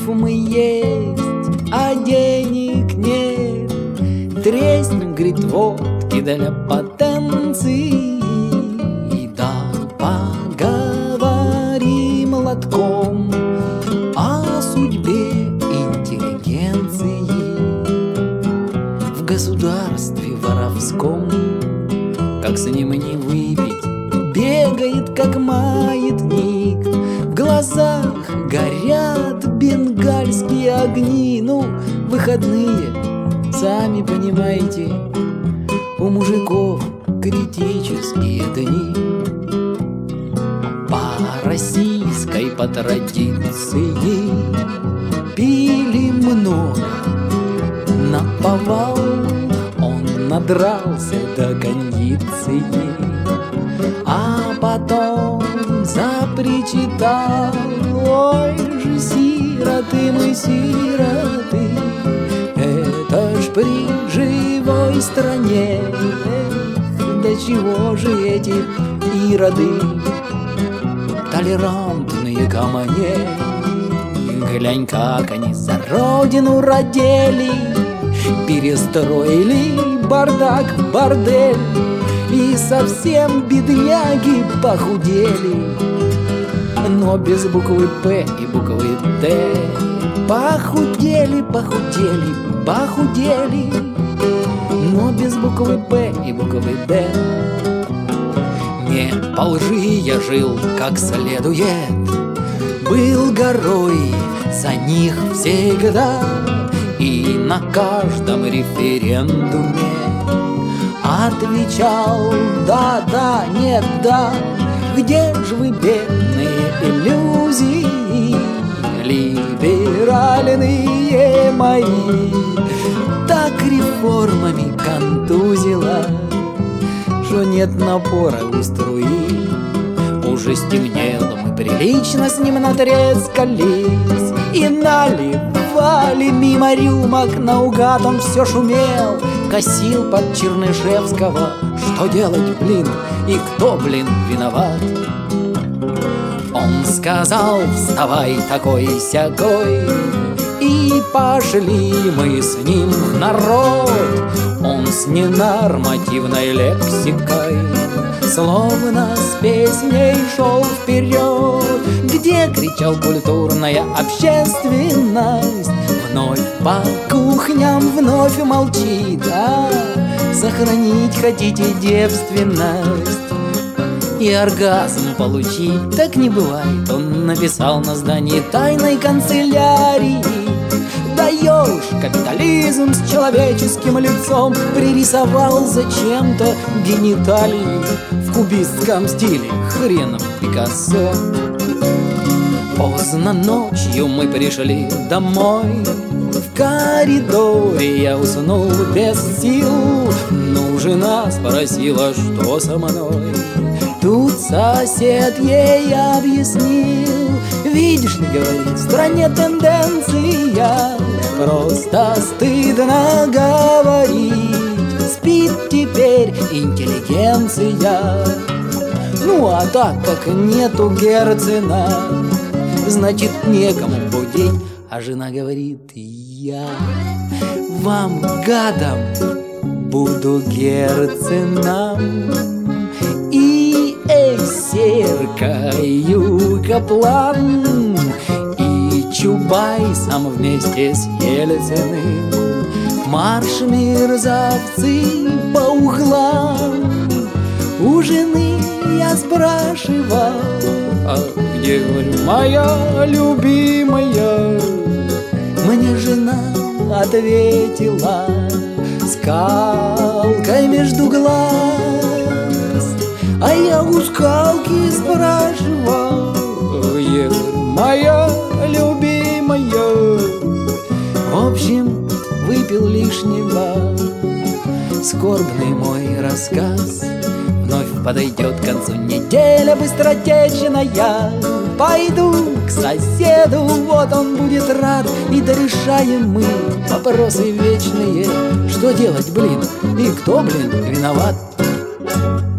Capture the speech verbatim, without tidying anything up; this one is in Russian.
рифмы есть, а денег нет. Треснем, говорит, водки для потенции, да поговорим лотком о судьбе интеллигенции в государстве воровском. Как с ним не выпить, бегает, как маятник, в глазах горят бенгальские огни. Ну, выходные, сами понимаете, у мужиков критические дни. По российской, по традиции, пили много наповал. Он надрался до кондиции, а потом запричитал: ой же, сироты мы, сироты, это ж при живой стране. Эх, до чего же эти ироды толерантные ко мне? Глянь, как они за родину родили, перестроили бардак, бордель, и совсем бедняги похудели. Но без буквы П и буквы Д похудели, похудели, похудели. Но без буквы П и буквы Д. Не по лжи я жил как следует, был горой за них всегда, и на каждом референдуме отвечал: да, да, нет, да. Где ж вы, бедные иллюзии, либеральные мои? Так реформами контузило, что нет напора у струи. Уже стемнело, мы прилично с ним натрескались и наливали мимо рюмок наугад. Он все шумел, косил под Чернышевского. Что делать, блин, и кто, блин, виноват? Он сказал: вставай такой-сякой, и пошли мы с ним в народ. Он с ненормативной лексикой словно с песней шел вперед, где кричал культурная общественность. Вновь по кухням вновь молчит, а сохранить хотите девственность и оргазм получить так не бывает. Он написал на здании тайной канцелярии: даешь капитализм с человеческим лицом. Пририсовал зачем-то гениталии в кубистском стиле, хренов Пикассо. Поздно ночью мы пришли домой, в коридоре я уснул без сил. Ну, жена спросила, что со мной. Тут сосед ей объяснил: видишь ли, говорит, в стране тенденция, просто стыдно говорить, спит теперь интеллигенция. Ну, а так как нету Герцена, значит, некому будить. А жена говорит: я вам, гадам, буду Герценом. И эсеркаю Каплан и Чубайсом вместе с Ельциным. Марш, мерзавцы, по углам. У жены я спрашивал: а где, говорю, моя любимая? Мне жена ответила скалкой между глаз. А я у скалки спрашивал: где, говорю, моя любимая? В общем, выпил лишнего. Скорбный мой рассказ вновь подойдет к концу. Неделя быстротечная. Пойду к соседу, вот он будет рад. И дорешаем мы вопросы вечные. Что делать, блин, и кто, блин, виноват?